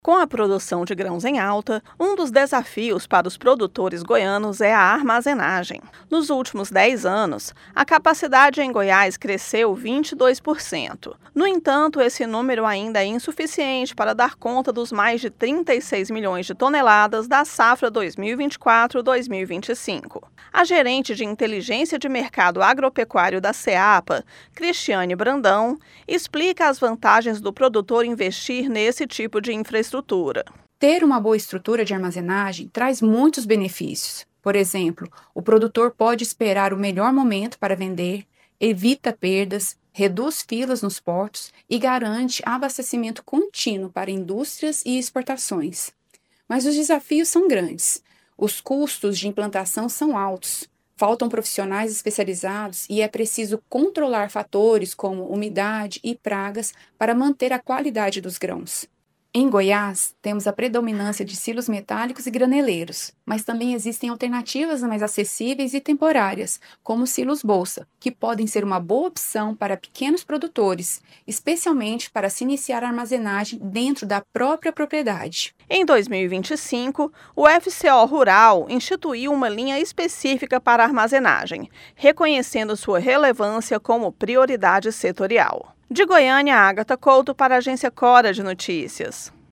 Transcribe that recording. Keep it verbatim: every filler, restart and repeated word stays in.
Com a produção de grãos em alta, um dos desafios para os produtores goianos é a armazenagem. Nos últimos dez anos, a capacidade em Goiás cresceu vinte e dois por cento. No entanto, esse número ainda é insuficiente para dar conta dos mais de trinta e seis milhões de toneladas da safra dois mil e vinte e quatro a dois mil e vinte e cinco. A gerente de inteligência de mercado agropecuário da Ceapa, Cristiane Brandão, explica as vantagens do produtor investir nesse tipo de infraestrutura. Ter uma boa estrutura de armazenagem traz muitos benefícios. Por exemplo, o produtor pode esperar o melhor momento para vender, evita perdas, reduz filas nos portos e garante abastecimento contínuo para indústrias e exportações. Mas os desafios são grandes. Os custos de implantação são altos. Faltam profissionais especializados e é preciso controlar fatores como umidade e pragas para manter a qualidade dos grãos. Em Goiás, temos a predominância de silos metálicos e graneleiros, mas também existem alternativas mais acessíveis e temporárias, como silos bolsa, que podem ser uma boa opção para pequenos produtores, especialmente para se iniciar a armazenagem dentro da própria propriedade. Em dois mil e vinte e cinco, o F C O Rural instituiu uma linha específica para armazenagem, reconhecendo sua relevância como prioridade setorial. De Goiânia, Ágata Couto para a Agência Cora de Notícias.